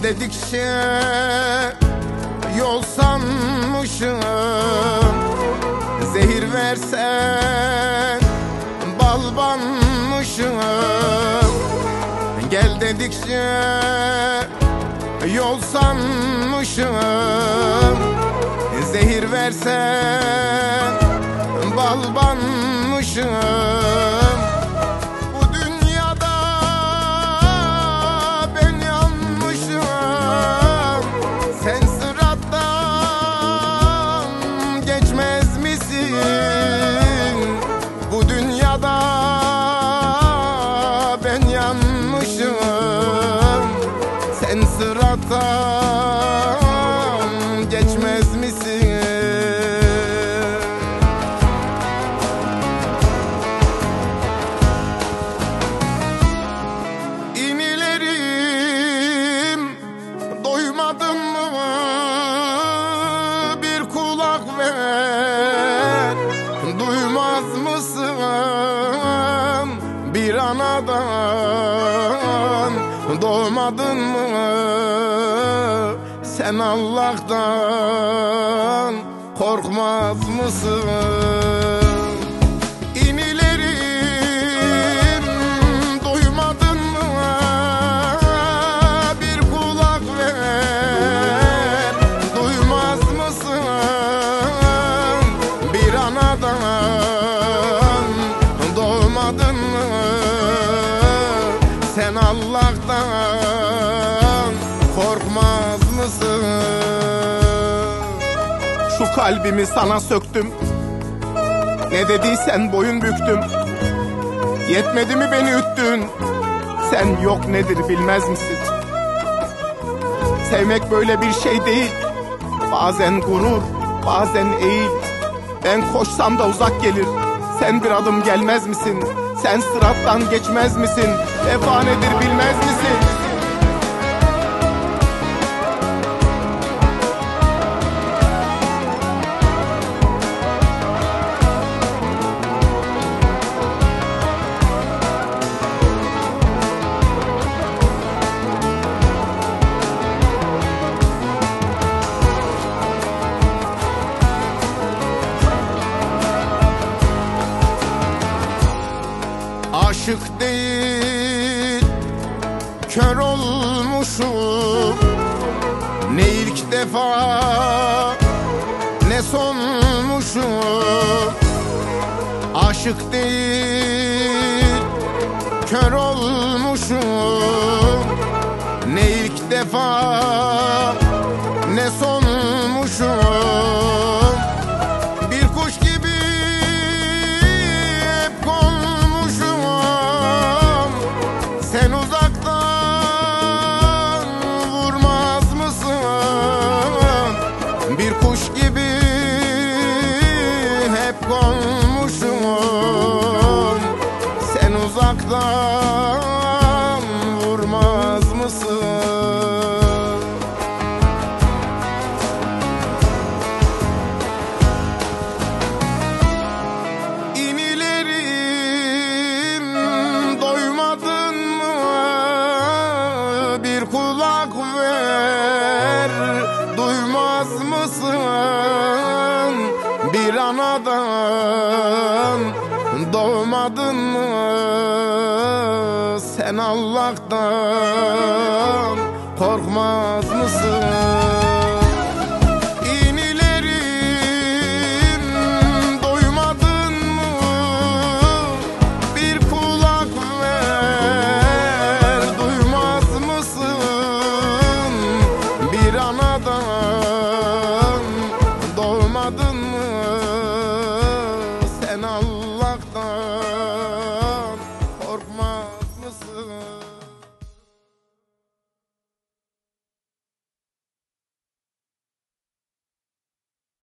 dedikçe yol sanmışım. Zehir versen bal banmışım. Gel dedikçe yol sanmışım. Zehir versen bal banmışım. Bu dünyada ben yanmışım. Sen sırattan geçmez misin? Bu dünyada ben yanmışım. Sen sırattan geçmez misin? İnilerim doymadın mı? Bir kulak ver. Duymaz mısın? Bir anadan doğmadın mı? Sen Allah'tan korkmaz mısın? İnilerim duymadın mı? Bir kulak ver. Duymaz mısın? Bir anadan doğmadın mı? Sen Allah'tan korkmaz mısın? Şu kalbimi sana söktüm. Ne dediysen boyun büktüm. Yetmedi mi beni üttün? Sen yok nedir bilmez misin? Sevmek böyle bir şey değil. Bazen gurur, bazen eğil. Ben koşsam da uzak gelir. Sen bir adım gelmez misin? Sen sırattan geçmez misin? Vefa nedir bilmez misin? Aşık değil, kör olmuşum. Ne ilk defa ne sonmuşum. Aşık değil, kör olmuşum. Ne ilk defa ne sonmuşum. Bir kuş gibi hep konmuşum. Sen uzaktan vurmaz mısın? Bir kuş gibi hep konmuşum. Sen uzaktan vurmaz mısın? Kulak ver, duymaz mısın? Bir anadan doğmadın mı? Sen Allah'tan korkmaz